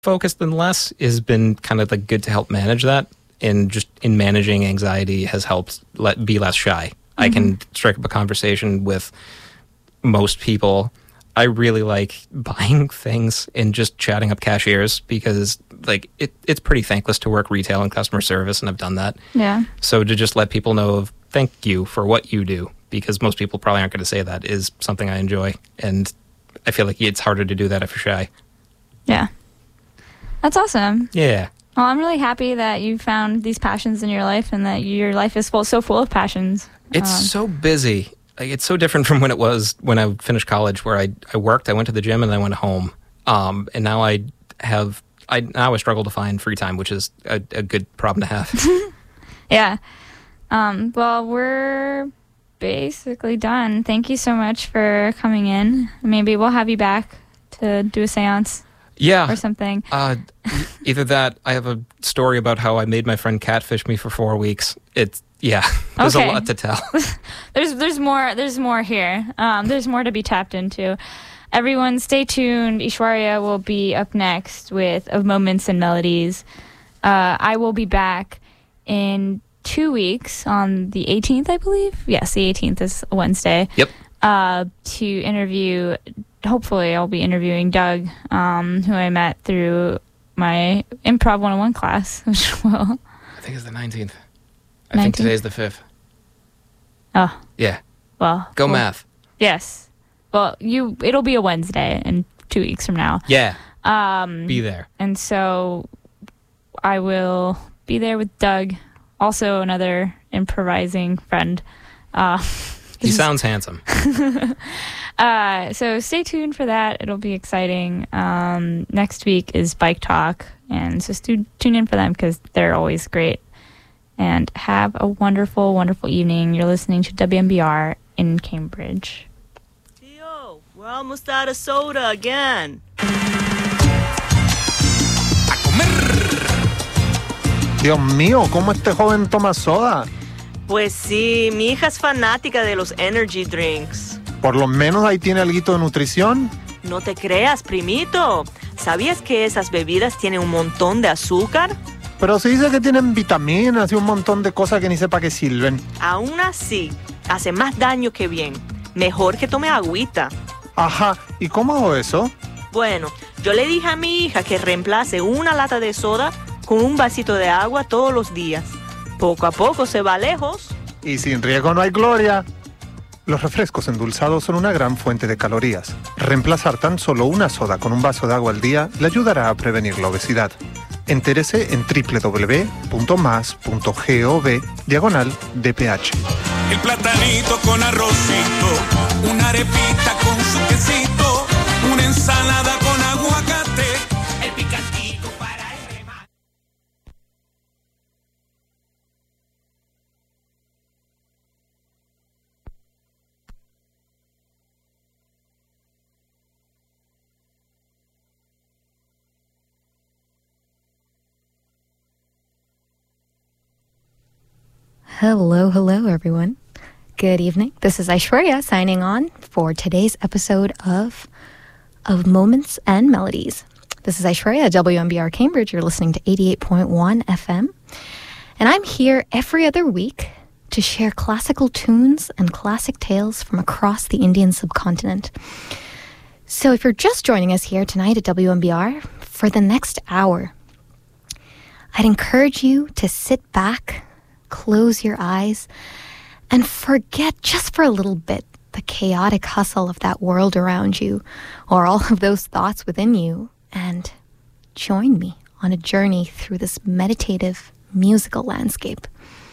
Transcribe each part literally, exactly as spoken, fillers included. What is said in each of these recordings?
focused than less has been kind of like good to help manage that. And just in managing anxiety has helped let be less shy. Mm-hmm. I can strike up a conversation with most people. I really like buying things and just chatting up cashiers because like it, it's pretty thankless to work retail and customer service, and I've done that. Yeah. So to just let people know of thank you for what you do, because most people probably aren't going to say that, is something I enjoy. And I feel like it's harder to do that if you're shy. Yeah. That's awesome. Yeah. Well, I'm really happy that you found these passions in your life and that your life is full, so full of passions. It's um, so busy. Like, it's so different from when it was when I finished college, where I, I worked, I went to the gym, and then I went home. Um, and now I have, I now I struggle to find free time, which is a, a good problem to have. Yeah. Um, well, we're basically done. Thank you so much for coming in. Maybe we'll have you back to do a seance. Yeah. Or something. Uh, either that, I have a story about how I made my friend catfish me for four weeks. It's, yeah, there's okay. a lot to tell. there's there's more there's more here. Um, there's more to be tapped into. Everyone, stay tuned. Aishwarya will be up next with Of Moments and Melodies. Uh, I will be back in two weeks on the eighteenth, I believe. Yes, the eighteenth is Wednesday. Yep. Uh, to interview. Hopefully I'll be interviewing Doug, um, who I met through my Improv one oh one class, which will... I think it's the nineteenth. I nineteenth? think today's the fifth. Oh. Yeah. Well. Go well, math. Yes. Well, you. It'll be a Wednesday in two weeks from now. Yeah. Um, be there. And so I will be there with Doug, also another improvising friend. Uh, he sounds handsome. Uh, so stay tuned for that. It'll be exciting. Um, next week is Bike Talk, and so stu- tune in for them because they're always great. And have a wonderful, wonderful evening. You're listening to W M B R in Cambridge. Tio, we're almost out of soda again. Dios mío, ¿cómo este joven toma soda? Pues sí, mi hija es fanática de los energy drinks. Por lo menos ahí tiene alguito de nutrición. No te creas, primito. ¿Sabías que esas bebidas tienen un montón de azúcar? Pero se dice que tienen vitaminas y un montón de cosas que ni sepa qué sirven. Aún así, hace más daño que bien. Mejor que tome agüita. Ajá, ¿y cómo hago eso? Bueno, yo le dije a mi hija que reemplace una lata de soda con un vasito de agua todos los días. Poco a poco se va lejos. Y sin riesgo no hay gloria. Los refrescos endulzados son una gran fuente de calorías. Reemplazar tan solo una soda con un vaso de agua al día le ayudará a prevenir la obesidad. Entérese en doble u doble u doble u punto mas punto gov diagonal D P H. El platanito con arrocito, una arepita con su quesito, una ensalada con aguacate, el picantito para el remate. Hello, hello, everyone. Good evening. This is Aishwarya signing on for today's episode of Of Moments and Melodies. This is Aishwarya at W M B R Cambridge. You're listening to eighty-eight point one F M. And I'm here every other week to share classical tunes and classic tales from across the Indian subcontinent. So if you're just joining us here tonight at W M B R, for the next hour, I'd encourage you to sit back, close your eyes, and forget just for a little bit the chaotic hustle of that world around you, or all of those thoughts within you, and join me on a journey through this meditative musical landscape.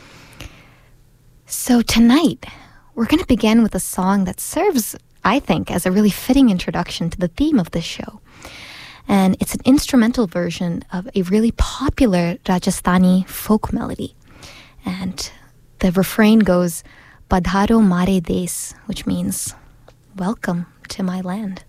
So tonight, we're going to begin with a song that serves, I think, as a really fitting introduction to the theme of this show. And it's an instrumental version of a really popular Rajasthani folk melody. And the refrain goes, Padharo Mare Des, which means, welcome to my land.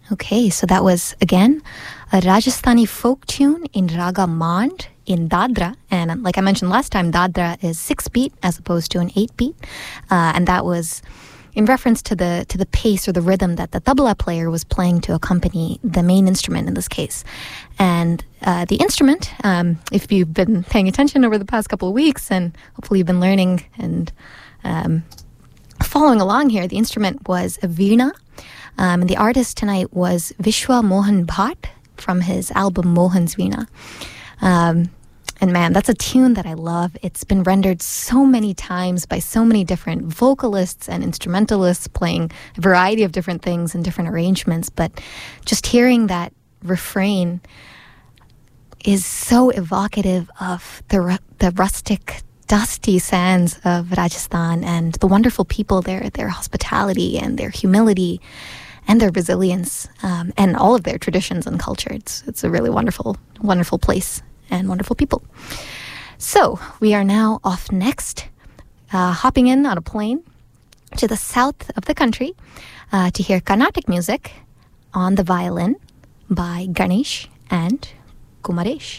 Okay, so that was, again, a Rajasthani folk tune in Raga Mand in Dadra. And like I mentioned last time, Dadra is six-beat as opposed to an eight-beat. Uh, and that was in reference to the to the pace or the rhythm that the tabla player was playing to accompany the main instrument in this case. And uh, the instrument, um, if you've been paying attention over the past couple of weeks, and hopefully you've been learning and um, following along here, the instrument was a veena. Um, and the artist tonight was Vishwa Mohan Bhatt from his album Mohan's Veena. Um, and man, that's a tune that I love. It's been rendered so many times by so many different vocalists and instrumentalists playing a variety of different things and different arrangements. But just hearing that refrain is so evocative of the ru- the rustic, dusty sands of Rajasthan and the wonderful people there, their hospitality and their humility and their resilience, um, and all of their traditions and culture. It's, it's a really wonderful, wonderful place and wonderful people. So we are now off next, uh, hopping in on a plane to the south of the country uh, to hear Carnatic music on the violin by Ganesh and Kumaresh.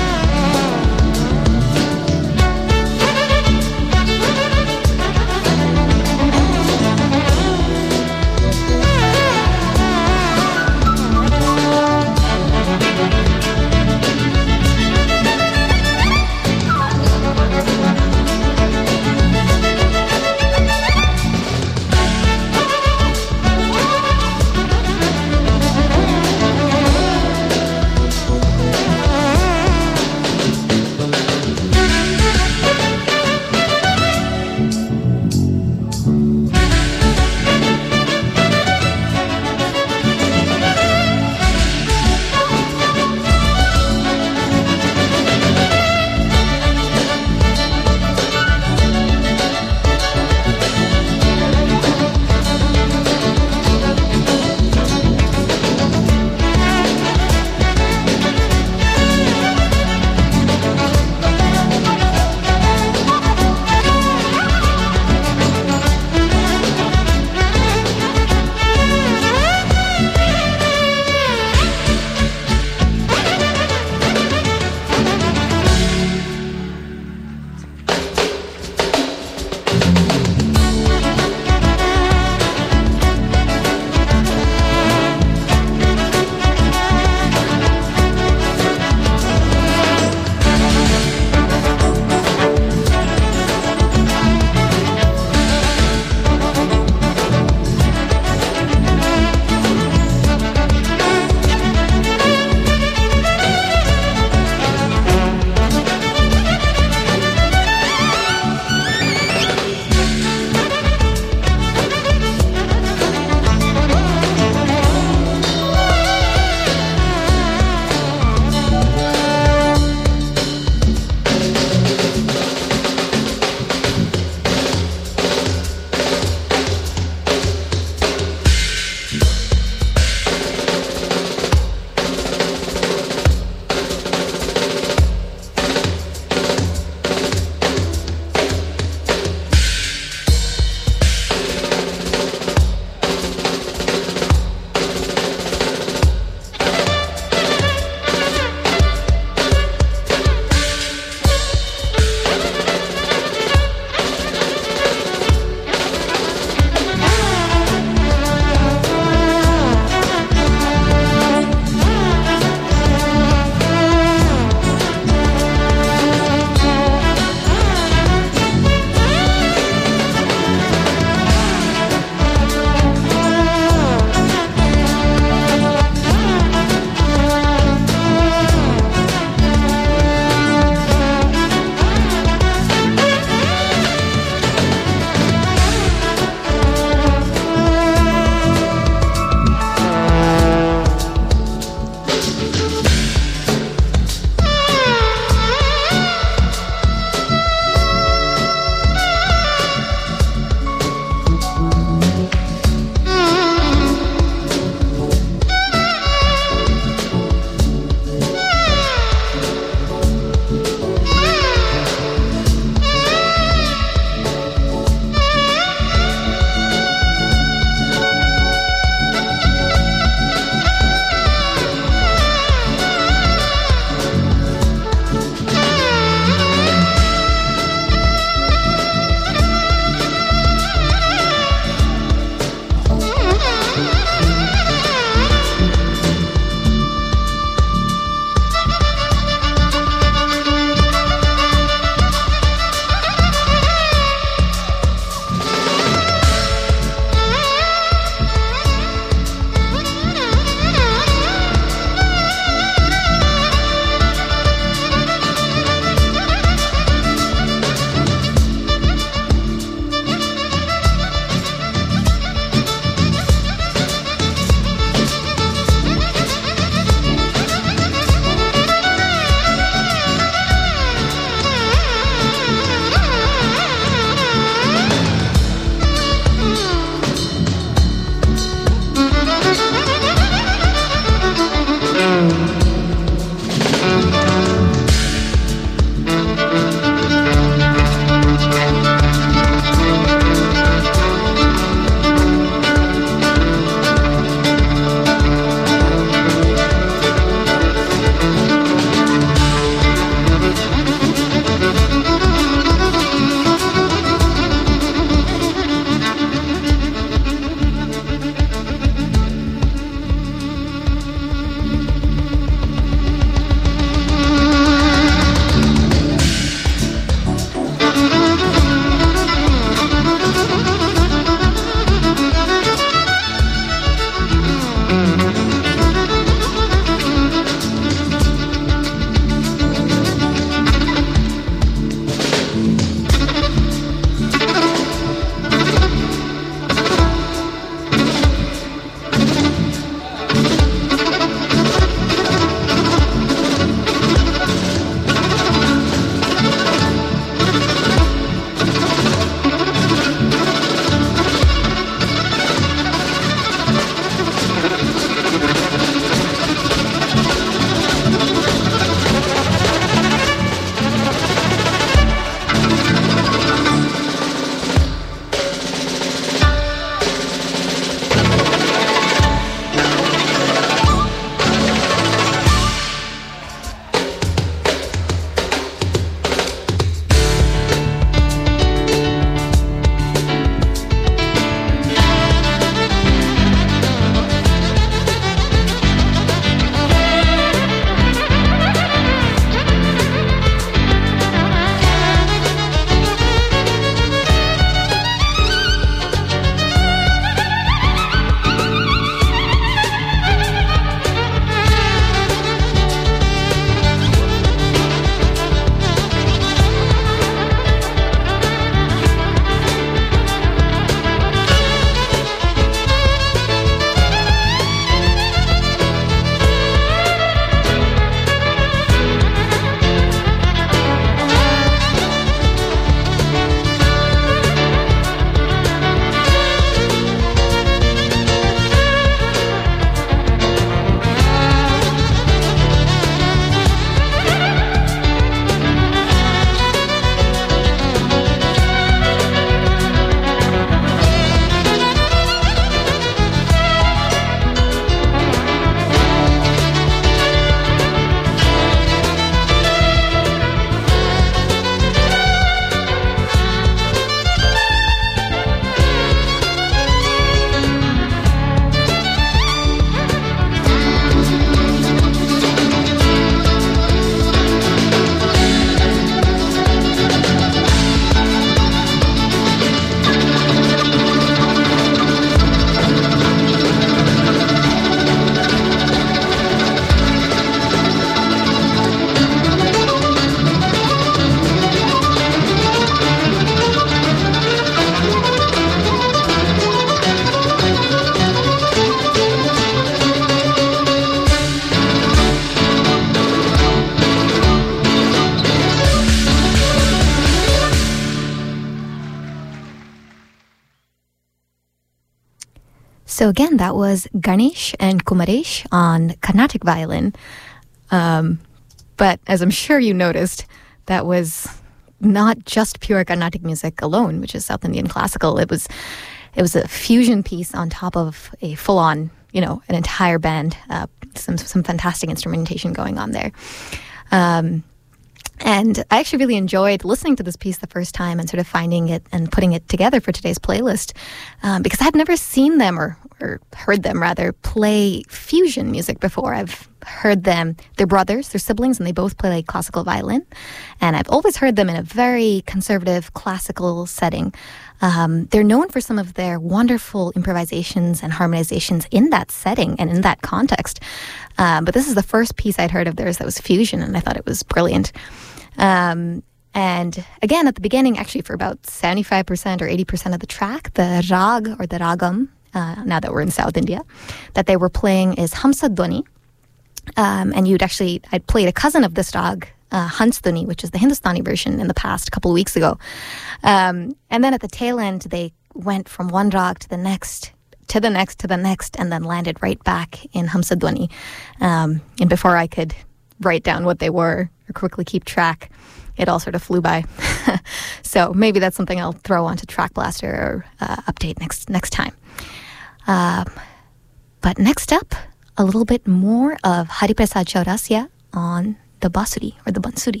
So again, that was Ganesh and Kumaresh on Carnatic violin. Um, but as I'm sure you noticed, that was not just pure Carnatic music alone, which is South Indian classical. It was it was a fusion piece on top of a full-on, you know, an entire band. Uh, some some fantastic instrumentation going on there. Um, and I actually really enjoyed listening to this piece the first time and sort of finding it and putting it together for today's playlist, um, because I'd never seen them or, or heard them rather play fusion music before. I've heard them, they're brothers, they're siblings, and they both play like classical violin. And I've always heard them in a very conservative classical setting. Um, they're known for some of their wonderful improvisations and harmonizations in that setting and in that context. Um, but this is the first piece I'd heard of theirs that was fusion, and I thought it was brilliant. Um, and again, at the beginning, actually for about seventy-five percent or eighty percent of the track, the rag or the ragam, uh, now that we're in South India, that they were playing is Hamsadwani. Um, and you'd actually, I'd played a cousin of this rag, uh, Hansdwani, which is the Hindustani version, in the past, a couple of weeks ago. Um, and then at the tail end, they went from one rag to the next, to the next, to the next, and then landed right back in Hamsadwani. Um, and before I could write down what they were or quickly keep track, it all sort of flew by. So maybe that's something I'll throw onto Track Blaster or uh, update next next time. Um, but next up, a little bit more of Hariprasad Chaurasia on the Basuri or the Bansuri.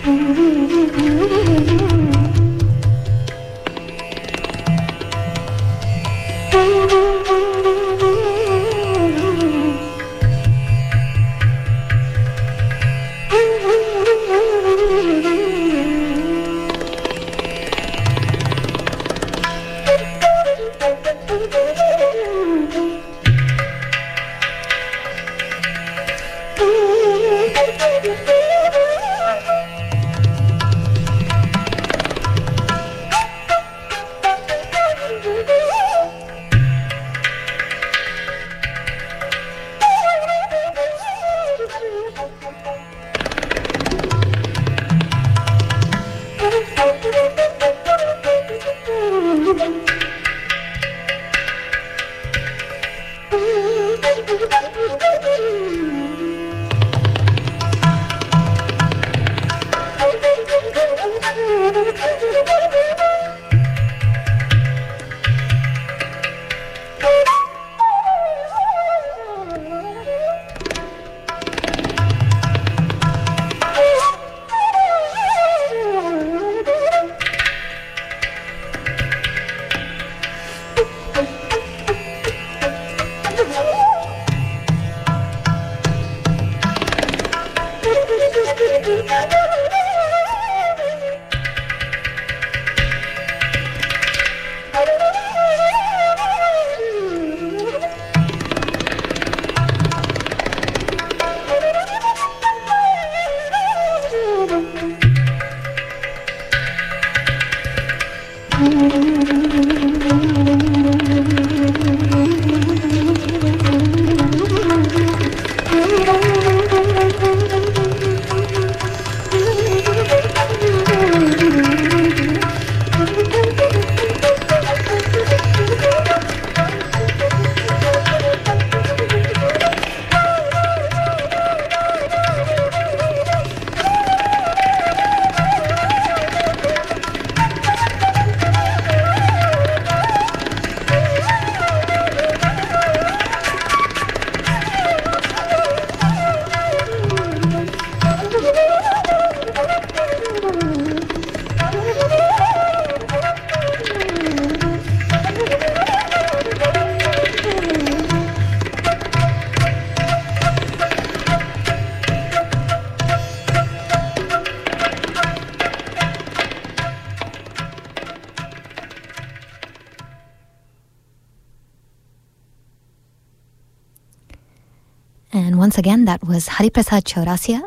And once again, that was Hariprasad Chaurasia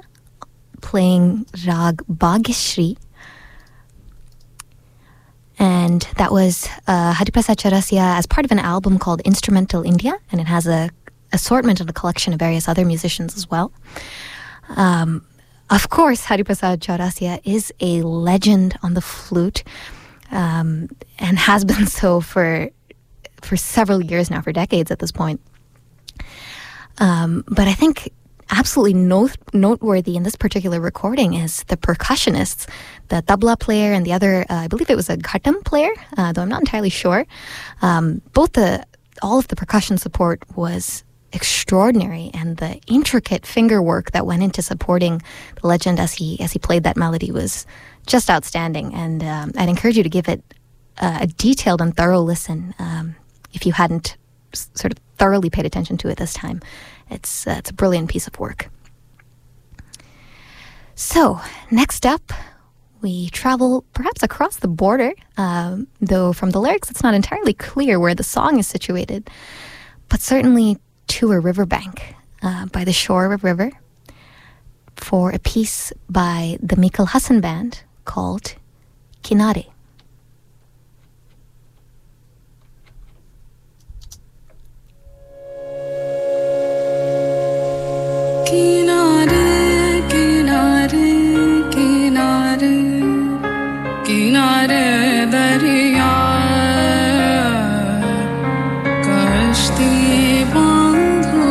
playing Rag Bhagyashree. And that was uh, Hariprasad Chaurasia as part of an album called Instrumental India, and it has a assortment and a collection of various other musicians as well. Um, of course, Hariprasad Chaurasia is a legend on the flute, um, and has been so for for several years now, for decades at this point. Um, but I think absolutely note- noteworthy in this particular recording is the percussionists, the tabla player and the other, uh, I believe it was a ghatam player, uh, though I'm not entirely sure. Um, both the all of the percussion support was extraordinary, and the intricate finger work that went into supporting the legend as he as he played that melody was just outstanding. And um, I'd encourage you to give it uh, a detailed and thorough listen um, if you hadn't s- sort of thoroughly paid attention to it this time. It's uh, it's a brilliant piece of work. So next up, we travel perhaps across the border, um, though from the lyrics it's not entirely clear where the song is situated, but certainly to a riverbank uh, by the shore of a river for a piece by the Mikal Hassan Band called Kinare. Kinare, kinare, kinare, kinare dariya, kashti bandho,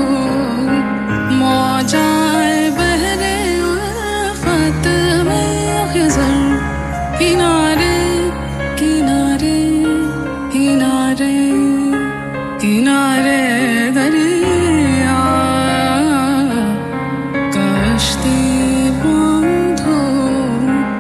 maujaye behre ulfat mein khizar. Kinare, kinare, kinare, kinare dariya, kashti bandho,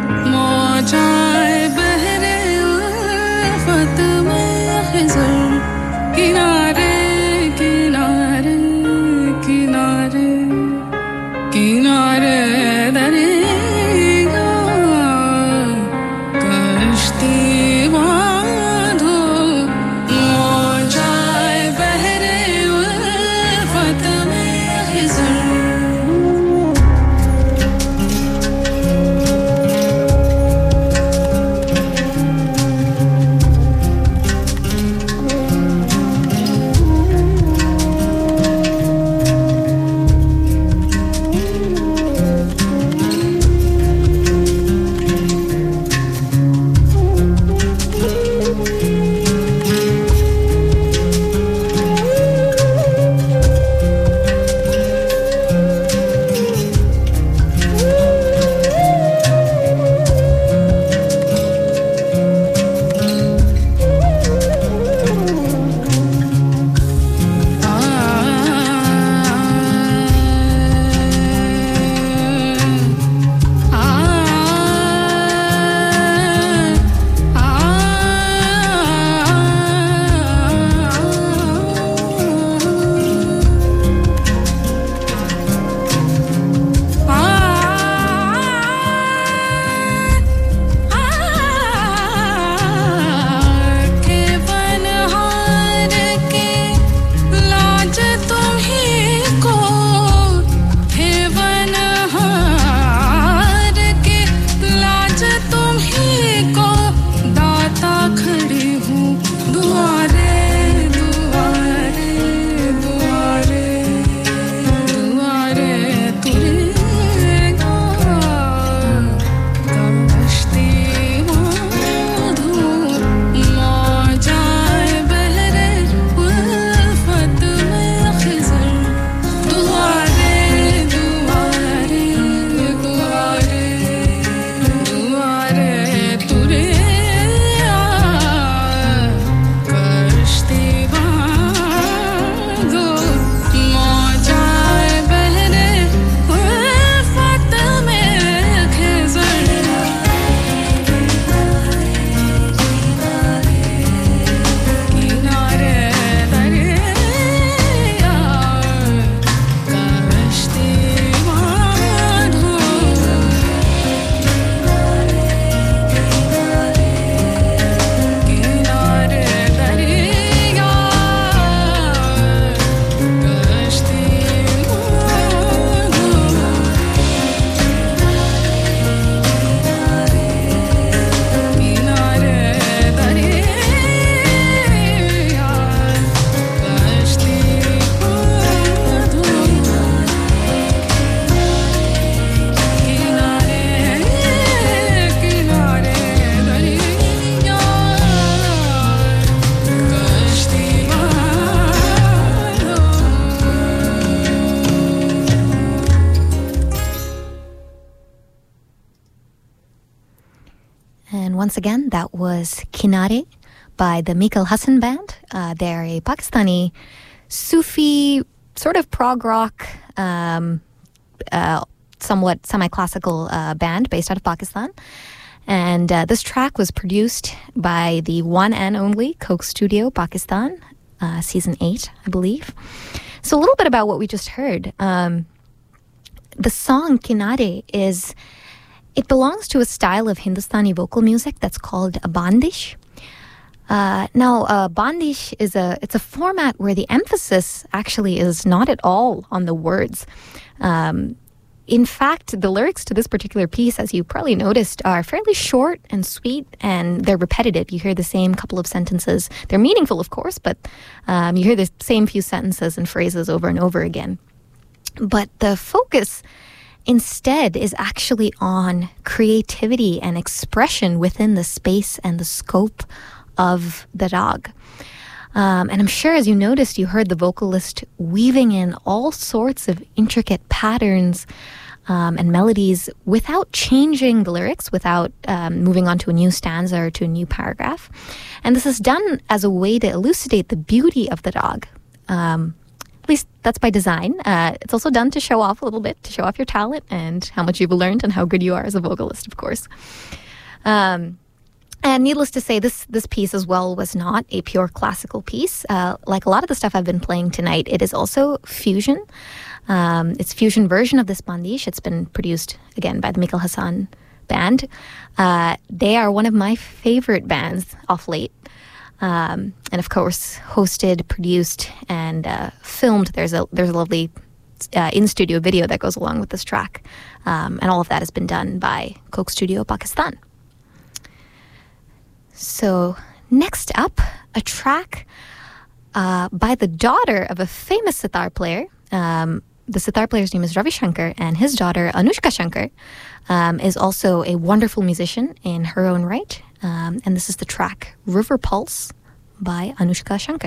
And once again, that was Kinare by the Mikal Hassan Band. Uh, they're a Pakistani Sufi, sort of prog rock, um, uh, somewhat semi-classical uh, band based out of Pakistan. And uh, this track was produced by the one and only Coke Studio Pakistan, uh, season eight, I believe. So a little bit about what we just heard. Um, the song Kinare is, it belongs to a style of Hindustani vocal music that's called a bandish. Uh, now, uh, bandish is a, it's a format where the emphasis actually is not at all on the words. Um, In fact, the lyrics to this particular piece, as you probably noticed, are fairly short and sweet, and they're repetitive. You hear the same couple of sentences. They're meaningful, of course, but um, you hear the same few sentences and phrases over and over again. But the focus instead is actually on creativity and expression within the space and the scope of the rag. Um, and I'm sure, as you noticed, you heard the vocalist weaving in all sorts of intricate patterns um, and melodies without changing the lyrics, without um, moving on to a new stanza or to a new paragraph. And this is done as a way to elucidate the beauty of the rag. Um, at least that's by design. Uh, it's also done to show off a little bit, to show off your talent and how much you've learned and how good you are as a vocalist, of course. Um, And needless to say, this this piece as well was not a pure classical piece. Uh, like a lot of the stuff I've been playing tonight, it is also fusion. Um, it's fusion version of this bandish. It's been produced, again, by the Mikal Hassan Band. Uh, they are one of my favorite bands off late. Um, and of course, hosted, produced, and uh, filmed. There's a, there's a lovely uh, in-studio video that goes along with this track. Um, and all of that has been done by Coke Studio Pakistan. So next up, a track uh, by the daughter of a famous sitar player. Um, the sitar player's name is Ravi Shankar, and his daughter, Anushka Shankar, um, is also a wonderful musician in her own right. Um, and this is the track River Pulse by Anushka Shankar.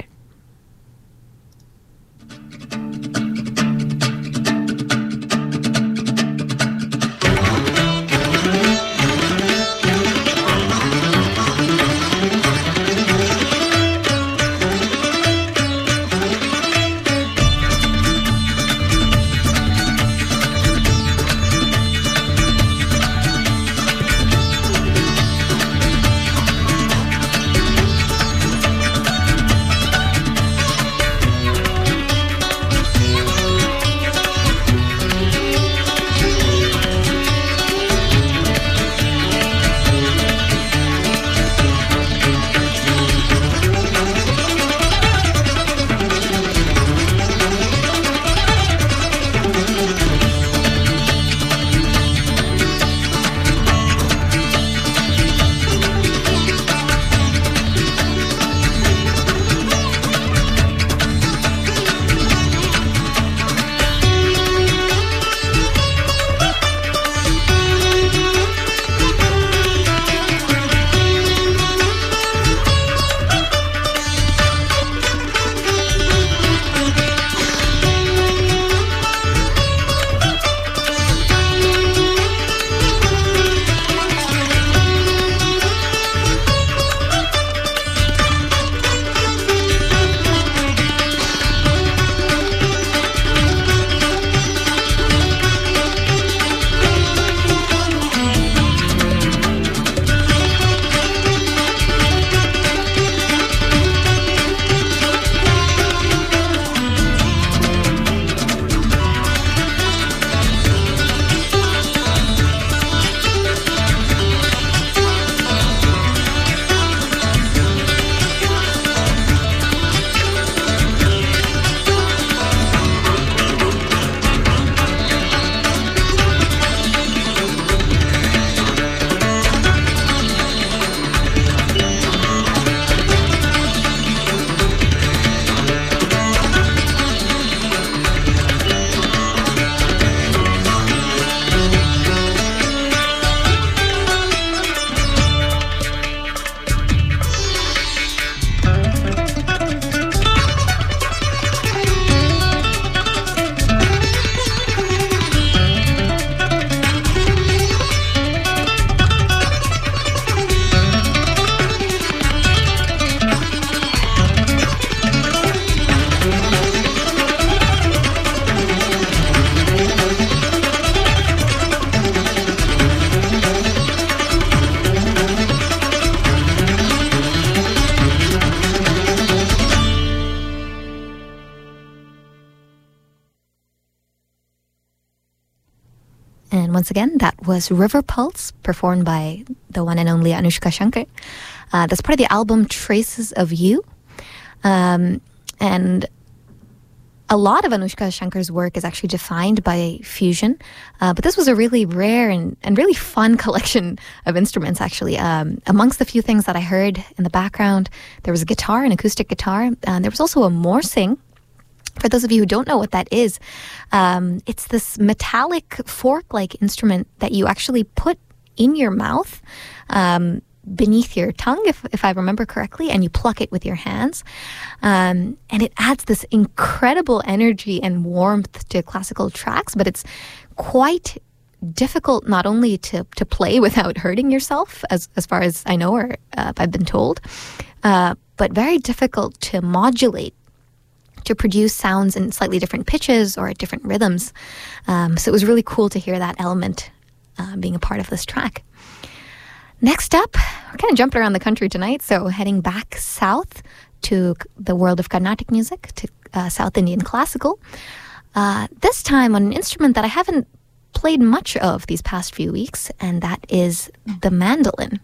And once again, that was River Pulse, performed by the one and only Anushka Shankar. Uh, that's part of the album Traces of You. Um, and a lot of Anushka Shankar's work is actually defined by fusion. Uh, but this was a really rare and, and really fun collection of instruments, actually. Um, amongst the few things that I heard in the background, there was a guitar, an acoustic guitar. And there was also a morsing. For those of you who don't know what that is, um, it's this metallic fork-like instrument that you actually put in your mouth um, beneath your tongue, if, if I remember correctly, and you pluck it with your hands. Um, and it adds this incredible energy and warmth to classical tracks, but it's quite difficult not only to, to play without hurting yourself, as, as far as I know, or uh, I've been told, uh, but very difficult to modulate, to produce sounds in slightly different pitches or at different rhythms. Um, so it was really cool to hear that element uh, being a part of this track. Next up, we're kind of jumping around the country tonight, so heading back south to the world of Carnatic music, to uh, South Indian classical. Uh, this time on an instrument that I haven't played much of these past few weeks, and that is the mandolin.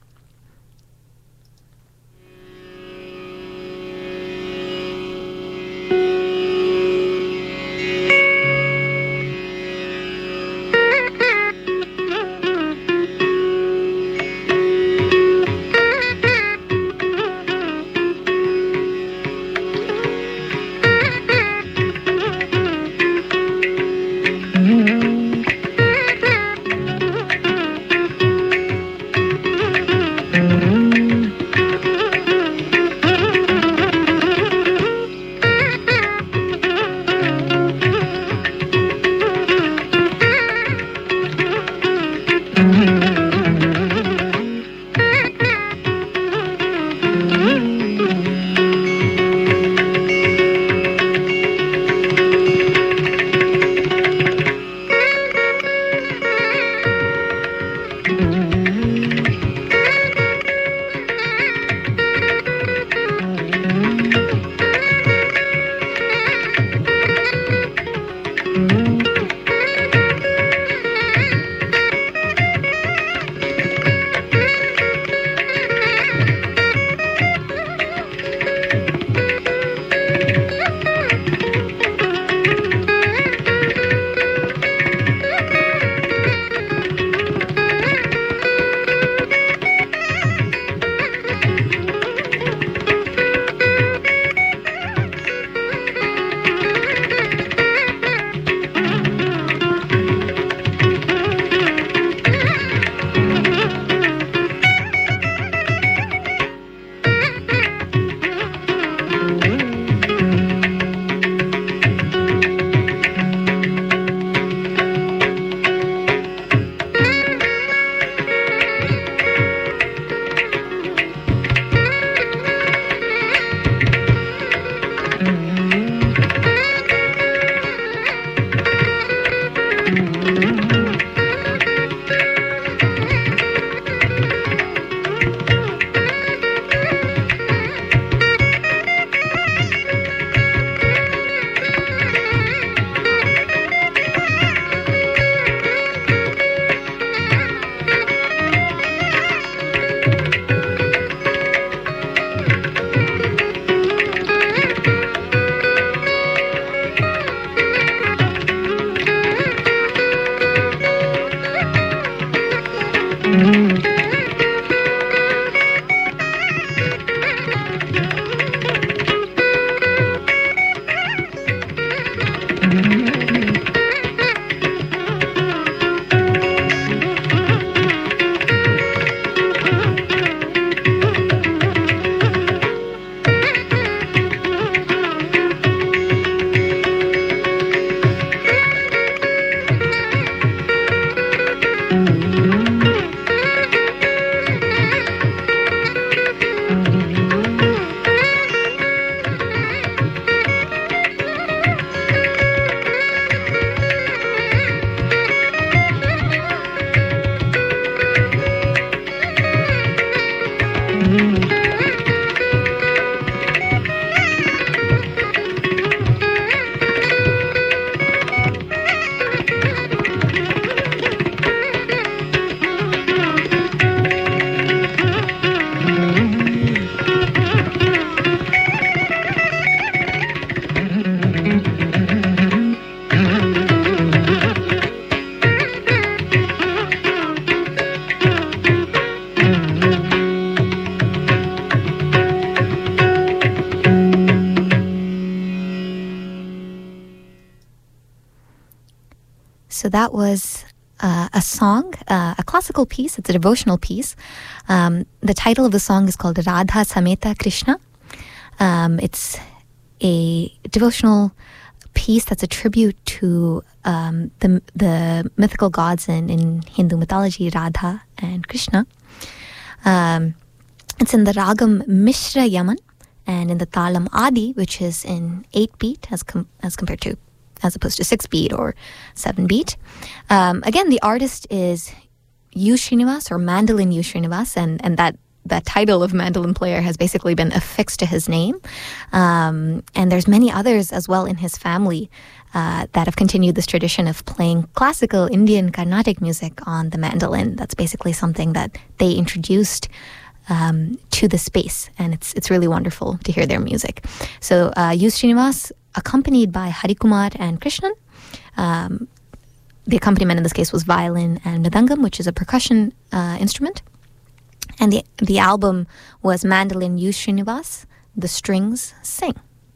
so that was uh, a song, uh, a classical piece. It's a devotional piece. Um, the title of the song is called Radha Sameta Krishna. Um, it's a devotional piece that's a tribute to um, the the mythical gods in, in Hindu mythology, Radha and Krishna. Um, it's in the Ragam Mishra Yaman and in the Talam Adi, which is in eight beat as com- as compared to as opposed to six beat or seven beat. Um, again, the artist is U. Srinivas or Mandolin U. Srinivas, and and that. That title of mandolin player has basically been affixed to his name. Um, and there's many others as well in his family uh, that have continued this tradition of playing classical Indian Carnatic music on the mandolin. That's basically something that they introduced um, to the space. And it's it's really wonderful to hear their music. So uh, U. Srinivas, accompanied by Harikumar and Krishnan. Um, the accompaniment in this case was violin and mridangam, which is a percussion uh, instrument. And the the album was Mandolin U. Srinivas, The Strings Sing.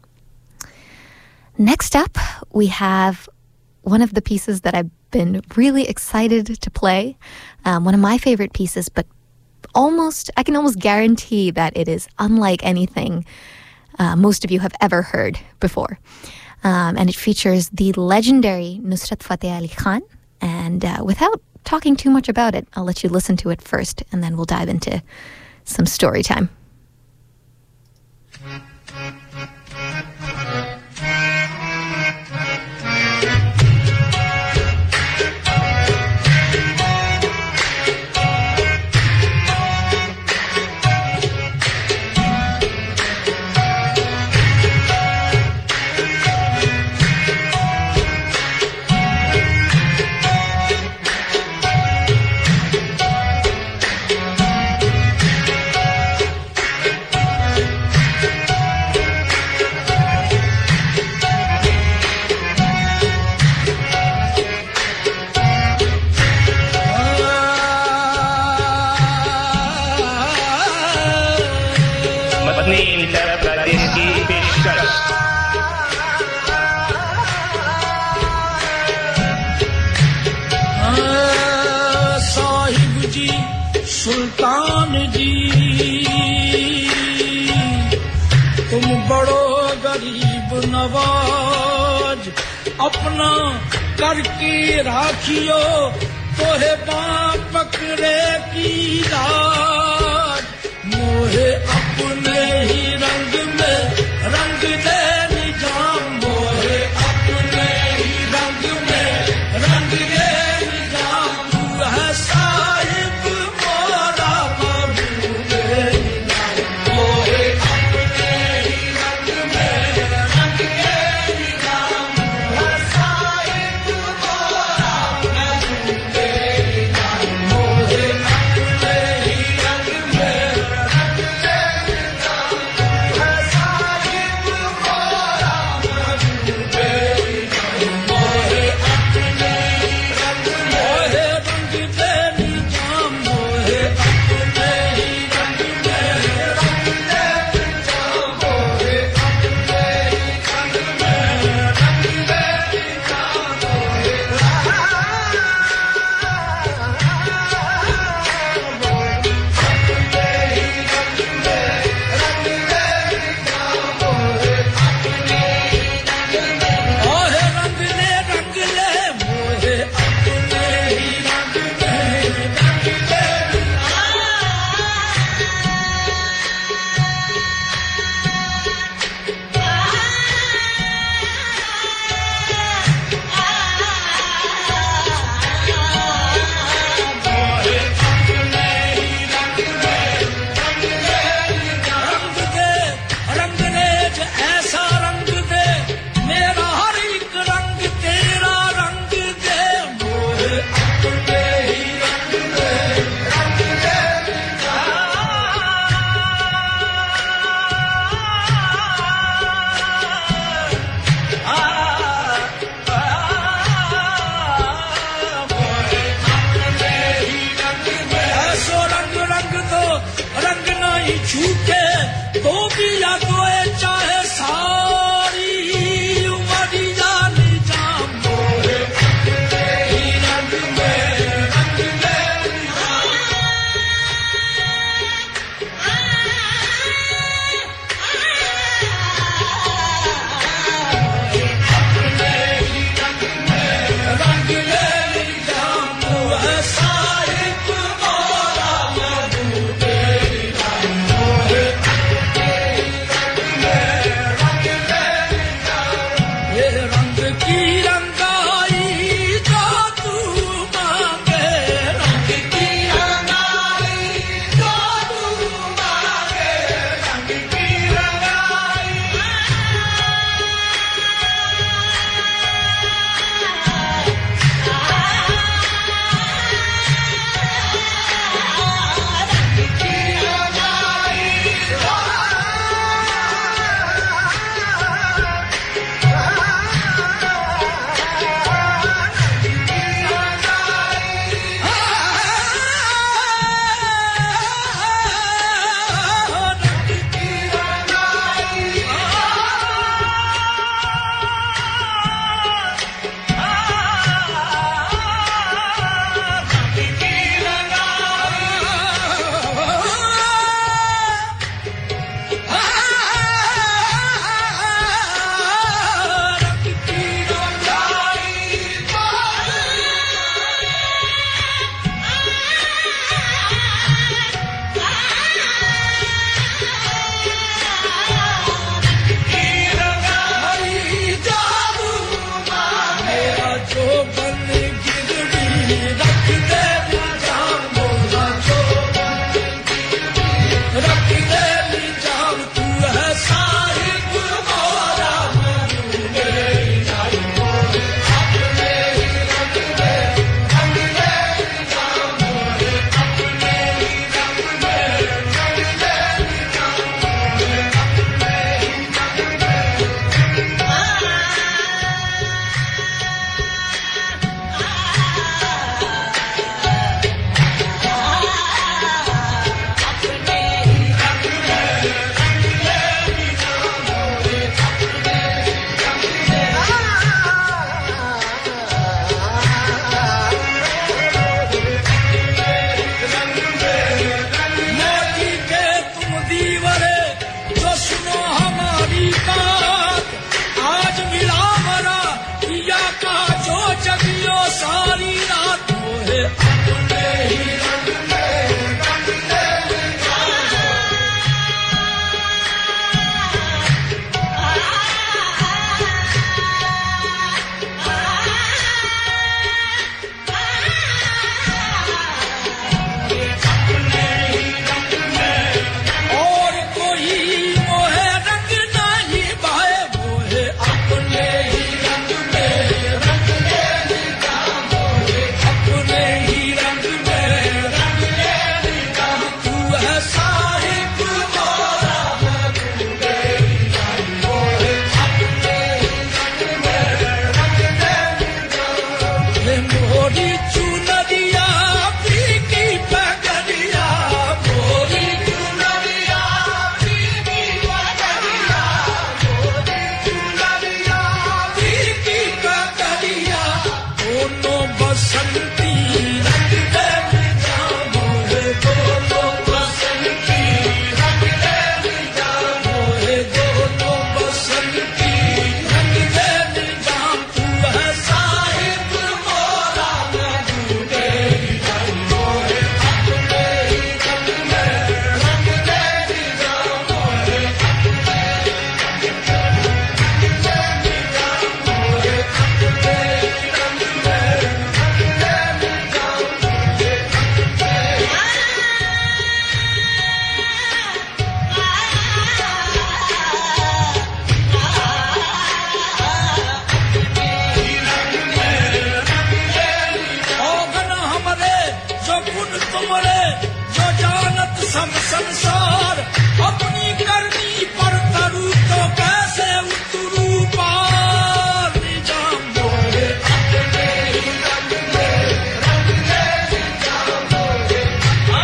Next up, we have one of the pieces that I've been really excited to play. Um, one of my favorite pieces, but almost, I can almost guarantee that it is unlike anything uh, most of you have ever heard before. Um, and it features the legendary Nusrat Fateh Ali Khan. And uh, without talking too much about it, I'll let you listen to it first, and then we'll dive into some story time. सुल्तान जी तुम बड़ो गरीब नवाज अपना करके राखियो तोहे बाप पकड़े की राज मोहे अपने ही रंग में रंग दे निजाम मोहे अपने ही रंग में रंग दे निजाम तू है साहिब तुमरे जो जानत सब संसार अपनी करनी पर तरु तो कैसे उतरू पार निजाम मोरे अपने ही रंग में रंग ले निजाम मोरे आ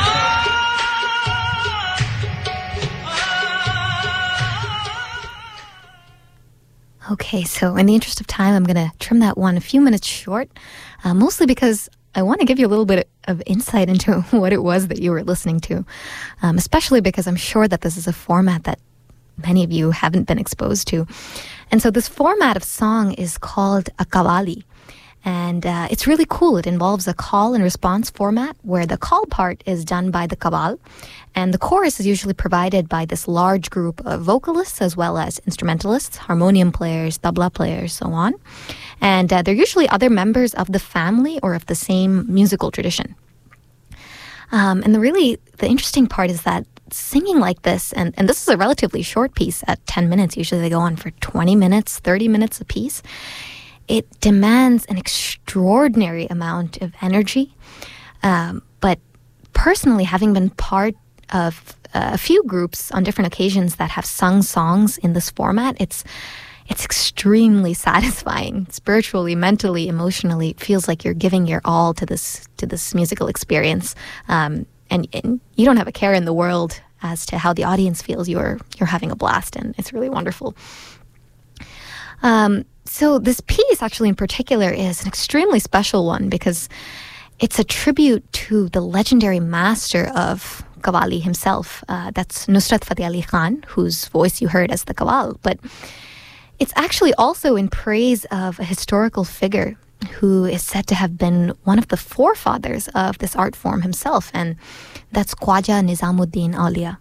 Okay, so in the interest of time, I'm going to trim that one a few minutes short, uh, mostly because I want to give you a little bit of insight into what it was that you were listening to, um, especially because I'm sure that this is a format that many of you haven't been exposed to. And so this format of song is called a qawwali. And uh, it's really cool. It involves a call and response format where the call part is done by the qawwal, and the chorus is usually provided by this large group of vocalists as well as instrumentalists, harmonium players, tabla players, so on. And uh, they're usually other members of the family or of the same musical tradition. Um, and the really, the interesting part is that singing like this, and, and this is a relatively short piece at ten minutes, usually they go on for twenty minutes, thirty minutes a piece. It demands an extraordinary amount of energy. Um, but personally, having been part of uh, a few groups on different occasions that have sung songs in this format, it's it's extremely satisfying, spiritually, mentally, emotionally. It feels like you're giving your all to this to this musical experience, um, and, and you don't have a care in the world as to how the audience feels. You're you're having a blast, and it's really wonderful. Um, so this piece, actually, in particular, is an extremely special one because it's a tribute to the legendary master of qawwali himself. Uh, that's Nusrat Fateh Ali Khan, whose voice you heard as the qawwal. But it's actually also in praise of a historical figure who is said to have been one of the forefathers of this art form himself, and that's Khwaja Nizamuddin Aulia.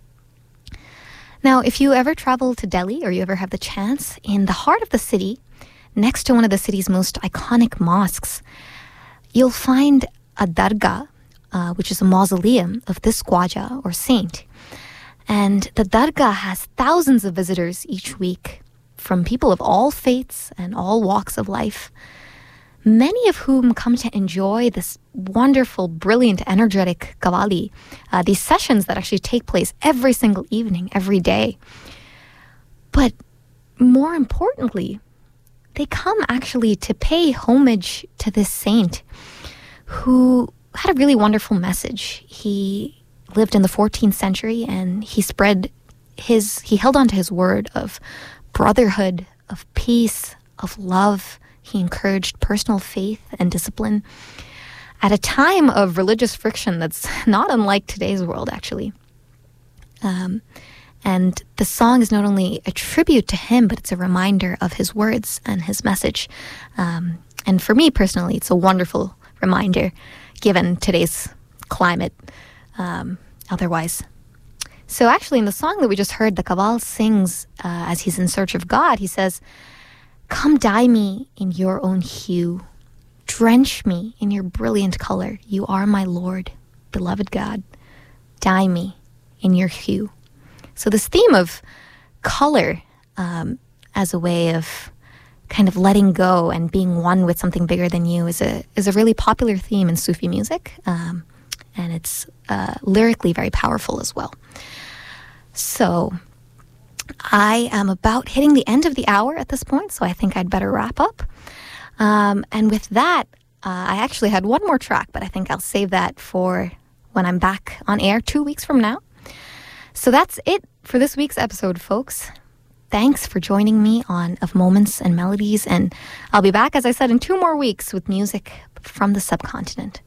Now, if you ever travel to Delhi or you ever have the chance, in the heart of the city, next to one of the city's most iconic mosques, you'll find a dargah, uh, which is a mausoleum of this Khwaja or saint. And the dargah has thousands of visitors each week from people of all faiths and all walks of life, many of whom come to enjoy this wonderful, brilliant, energetic qawwali, uh, these sessions that actually take place every single evening, every day. But more importantly, they come actually to pay homage to this saint who had a really wonderful message. He lived in the fourteenth century and he spread his, he held on to his word of brotherhood, of peace, of love. He encouraged personal faith and discipline at a time of religious friction that's not unlike today's world, actually. Um, and the song is not only a tribute to him, but it's a reminder of his words and his message. Um, and for me personally, it's a wonderful reminder given today's climate um, otherwise. So actually in the song that we just heard, the qawwal sings uh, as he's in search of God. He says, "Come dye me in your own hue, drench me in your brilliant color. You are my Lord, beloved God. Dye me in your hue." So this theme of color um, as a way of kind of letting go and being one with something bigger than you is a is a really popular theme in Sufi music, um, and it's uh, lyrically very powerful as well. So I am about hitting the end of the hour at this point, so I think I'd better wrap up. Um, and with that, uh, I actually had one more track, but I think I'll save that for when I'm back on air two weeks from now. So that's it for this week's episode, folks. Thanks for joining me on Of Moments and Melodies, and I'll be back, as I said, in two more weeks with music from the subcontinent.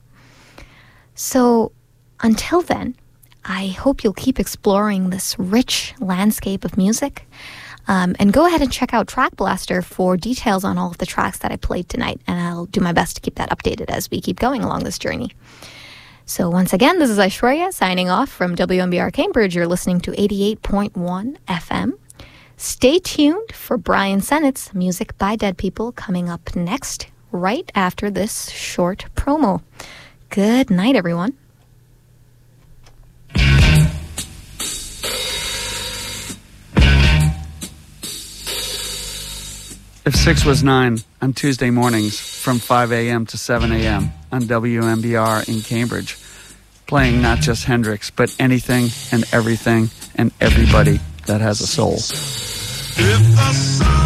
So until then, I hope you'll keep exploring this rich landscape of music. Um, and go ahead and check out Track Blaster for details on all of the tracks that I played tonight. And I'll do my best to keep that updated as we keep going along this journey. So once again, this is Aishwarya signing off from W M B R Cambridge. You're listening to eighty-eight point one F M. Stay tuned for Brian Sennett's Music by Dead People coming up next, right after this short promo. Good night, everyone. If six was nine, on Tuesday mornings from five a.m. to seven a.m. on W M B R in Cambridge. playing not just Hendrix, but anything and everything and everybody that has a soul. If the sun